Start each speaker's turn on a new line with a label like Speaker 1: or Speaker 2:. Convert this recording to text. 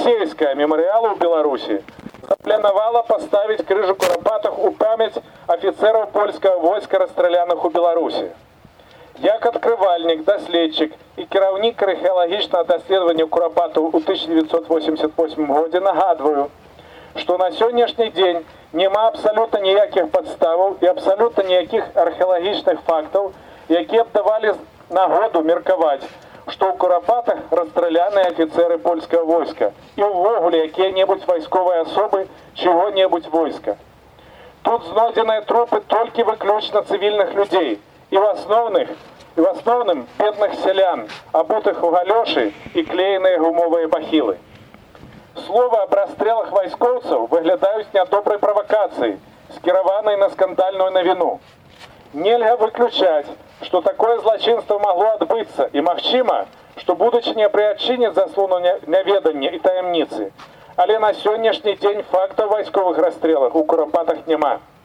Speaker 1: расійская мемарыялу ў Беларусі запланавала паставіць крыжу курапатых у памяць афіцэраў польскага войска, расстраляных у Беларусі. Як адкрывальнік, даследчык і кіраўнік археалагічнага даследавання курапатаў у 1988 годзе нагадваю, што на сённяшні дзень няма абсалютна ніякіх падставаў і абсалютна ніякіх археалагічных фактаў, якія б давалі нагоду меркаваць, што ў курапатах расстраляныя афіцэры польскага войска і ўвогуле якія-небудзь вайсковыя асобы чыго-небудзь войска. Тут знойдзеныя трупы толькі выключна цывільных людзей і в асноўным бедных сялян, абутых у галёшы і клееныя гумовыя бахілы. Словы аб расстрэлах вайскоўцаў выглядаюць нядобрай правакацыяй, скіраванай на скандальную навіну. Нельга выключаць, што такое злачынства магло адбыцца, і магчыма, што будучыня прыадчыніць заслону няведання і таямніцы. Але на сённяшні дзень фактаў вайсковых расстрэлах у курапатах няма.